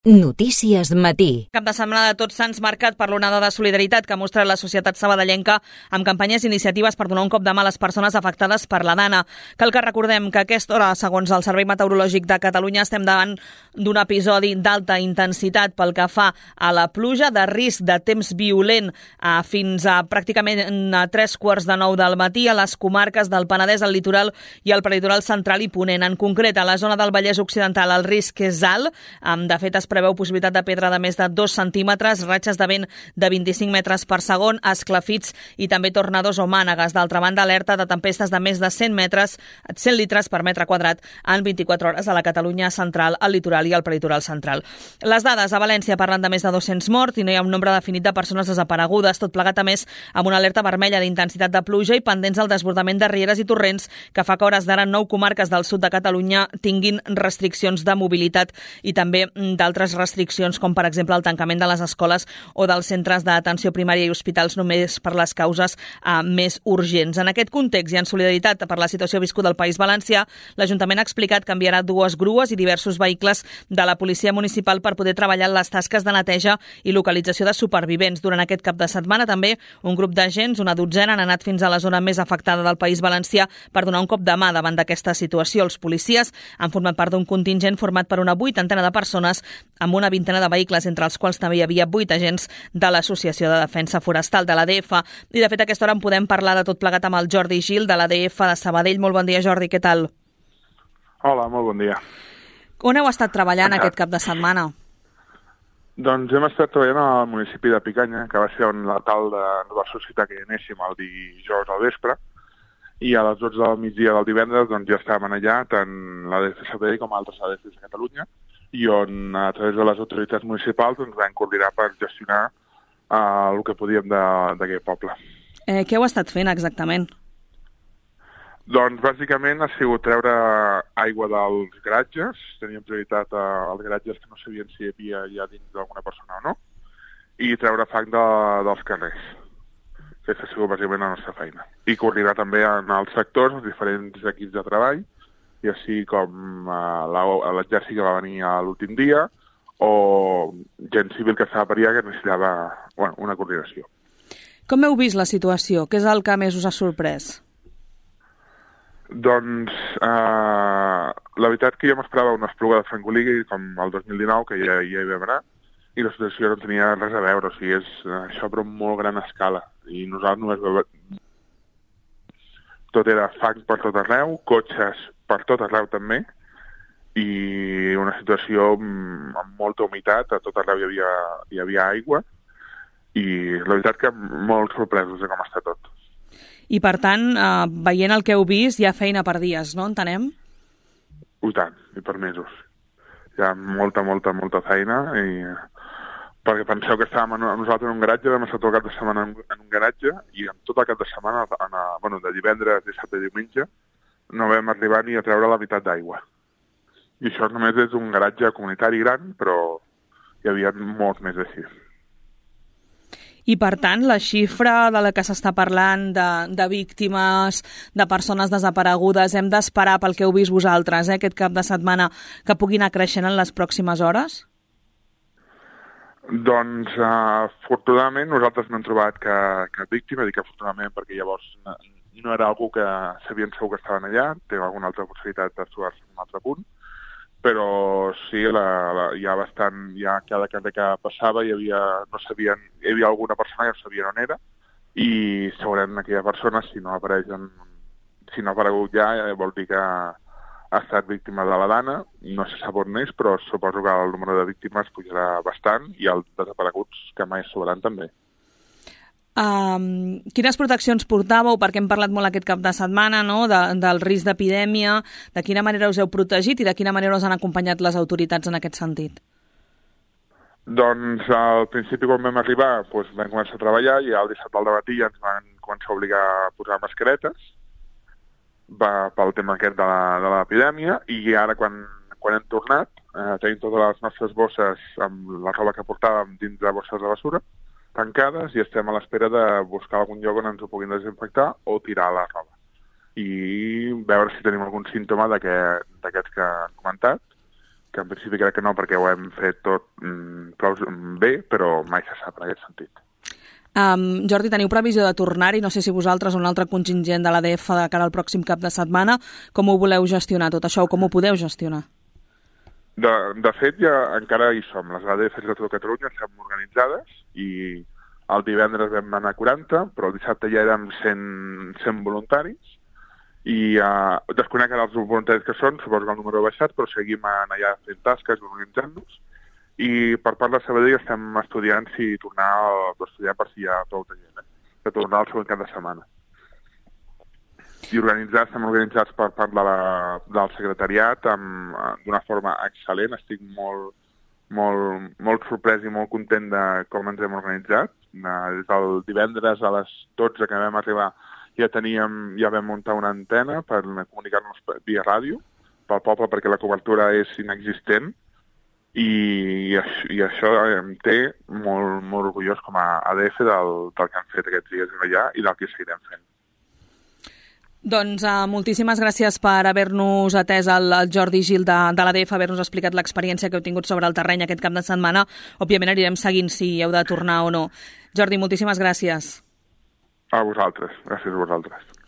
Notícies Matí. Cap de setmana de Tots Sants marcat per l'onada de solidaritat que mostra la societat sabadellenca amb campanyes i iniciatives per donar un cop de mà a les persones afectades per la dana. Cal que recordem que a aquesta hora, segons el Servei Meteorològic de Catalunya, estem davant d'un episodi d'alta intensitat pel que fa a la pluja, de risc de temps violent fins a pràcticament a 3:15 del matí a les comarques del Penedès, el litoral i el prelitoral central i ponent. En concret, a la zona del Vallès Occidental el risc és alt. De fet, es preveu possibilitat de pedra de més de 2 centímetres, ratxes de vent de 25 metres per segon, esclafits i també tornados o mànegues. D'altra banda, alerta de tempestes de més de 100 litres per metre quadrat en 24 hores a la Catalunya central, al litoral i al prelitoral central. Les dades a València parlen de més de 200 morts i no hi ha un nombre definit de persones desaparegudes, tot plegat a més amb una alerta vermella d'intensitat de pluja i pendents del desbordament de rieres i torrents que fa que hores d'ara 9 comarques del sud de Catalunya tinguin restriccions de mobilitat i també d'altres restriccions, com per exemple el tancament de les escoles o dels centres d'atenció primària i hospitals només per les causes més urgents. En aquest context i en solidaritat per la situació viscuda al País Valencià, l'Ajuntament ha explicat que enviarà 2 grues i diversos vehicles de la policia municipal per poder treballar en les tasques de neteja i localització de supervivents. Durant aquest cap de setmana també un grup d'agents, una dotzena, han anat fins a la zona més afectada del País Valencià per donar un cop de mà davant d'aquesta situació. Els policies han format part d'un contingent format per una 80 de persones amb una 20 de vehicles, entre els quals també hi havia 8 agents de l'Associació de Defensa Forestal de l'ADF. I de fet a aquesta hora en podem parlar de tot plegat amb el Jordi Gil de l'ADF de Sabadell. Molt bon dia, Jordi, què tal? Hola, molt bon dia. On heu estat treballant aquest cap de setmana? Doncs hem estat treballant al municipi de Picanya, que va ser on la tal de va suscitar que hi anéssim el dijous al vespre, i a les 12 del migdia del divendres doncs, ja estàvem allà, tant l'ADF Sabadell com altres ADFs de Catalunya, i on a través de les autoritats municipals ens vam coordinar per gestionar el que podíem d'aquest poble. Què heu estat fent exactament? Doncs bàsicament ha sigut treure aigua dels garatges, teníem prioritat als garatges que no sabien si hi havia ja dins d'alguna persona o no, i treure fang dels carrers. Aquesta ha sigut bàsicament la nostra feina. I coordinar també en els sectors, els diferents equips de treball, i així com l'exèrcit que va venir a l'últim dia o gent civil que estava per allà que necessitava una coordinació. Com heu vist la situació? Què és el que més us ha sorprès? Doncs la veritat que jo m'esperava una espluga de francolí com el 2019, que ja hi vam anar, i la situació no tenia res a veure, o sigui, és això però en molt gran escala. I nosaltres només tot era fang per tot arreu, cotxes per tot arreu també, i una situació amb molta humitat, a tot arreu hi havia aigua, i la veritat que molt sorpresos de com està tot. I per tant, veient el que heu vist, hi ha feina per dies, no? Entenem? I tant, i per mesos. Hi ha molta feina, perquè penseu que estàvem nosaltres en un garatge, vam estar tot el cap de setmana en un garatge, i en tot el cap de setmana, de divendres, dissabte i diumenge, no vam arribar ni a treure la meitat d'aigua. I això només és un garatge comunitari gran, però hi havia molts més així. I, per tant, la xifra de la que s'està parlant de víctimes, de persones desaparegudes, hem d'esperar pel que heu vist vosaltres aquest cap de setmana que pugui anar creixent en les pròximes hores? Doncs, afortunadament, nosaltres no hem trobat cap víctima, dic afortunadament perquè llavors no era algú que sabien segur que estaven allà, té alguna altra possibilitat de trobar-se en un altre punt, però sí, ja cada carrer que passava hi havia alguna persona que no sabia on era, i segurament aquella persona, si no ha aparegut ja, vol dir que ha estat víctima de la dana, no se sap on és, però suposo que el número de víctimes pujarà bastant i els desapareguts que mai sobraran també. Quines proteccions portàveu? Perquè hem parlat molt aquest cap de setmana, no? Del risc d'epidèmia, de quina manera us heu protegit i de quina manera us han acompanyat les autoritats en aquest sentit? Doncs al principi quan vam arribar vam començar a treballar i el dissabte al matí ja ens van començar a obligar a posar mascaretes pel tema aquest de l'epidèmia, i ara quan hem tornat tenim totes les nostres bosses amb la roba que portàvem dins de bosses de basura tancades i estem a l'espera de buscar algun lloc on ens ho puguin desinfectar o tirar la roba. I veure si tenim algun símptoma d'aquests que han comentat que en principi crec que no, perquè ho hem fet tot prou bé, però mai se sap en aquest sentit. Jordi, teniu previsió de tornar-hi? No sé si vosaltres o un altre contingent de l'ADF de cara al pròxim cap de setmana, com ho voleu gestionar tot això, o com ho podeu gestionar? De fet, ja encara hi som. Les ADFs de tota Catalunya estem organitzades i el divendres vam anar 40, però el dissabte ja érem 100 voluntaris i desconec ara els voluntaris que són, suposo que el número ha baixat, però seguim allà fent tasques, organitzant-nos. I per part de Sabadell estem estudiant si tornar per si hi ha prou de gent, de tornar al següent cap de setmana. I estem organitzats per part del secretariat d'una forma excel·lent. Estic molt sorprès i molt content de com ens hem organitzat. Des del divendres a les 12 que vam arribar ja vam muntar una antena per comunicar-nos via ràdio pel poble perquè la cobertura és inexistent i això em té molt orgullós com a ADF del que han fet aquests dies allà i del que seguirem fent. Doncs moltíssimes gràcies per haver-nos atès el Jordi Gil de l'ADF, haver-nos explicat l'experiència que heu tingut sobre el terreny aquest cap de setmana. Òbviament anirem seguint si heu de tornar o no. Jordi, moltíssimes gràcies. A vosaltres. Gràcies a vosaltres.